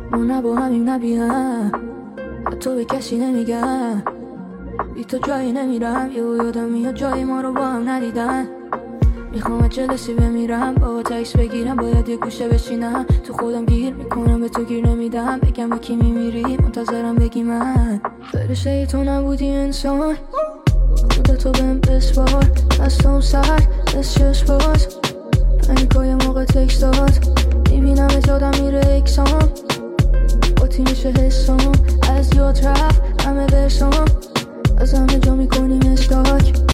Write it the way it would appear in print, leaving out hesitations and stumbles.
ما نه با همیم نبیم، حتی به کسی نمیگم. بی تو جایی نمیرم، یادم میاد جایی ما رو با هم ندیدن. میخوام از جلسی بمیرم، با تکس بگیرم، باید یه گوشه بشینم. تو خودم گیر میکنم، به تو گیر نمیدم. بگم به کی میمیری، منتظرم بگی من. فرشته تو نبودی انسان، خودتو بهم بسپار. دستم سر دست چشم باز، پنیکای موقع تکس داد. میبینم یادم میره اکسام، باتی میشه حسام. از یاد رفت همه برسام، از همه جا میکنیم استاک.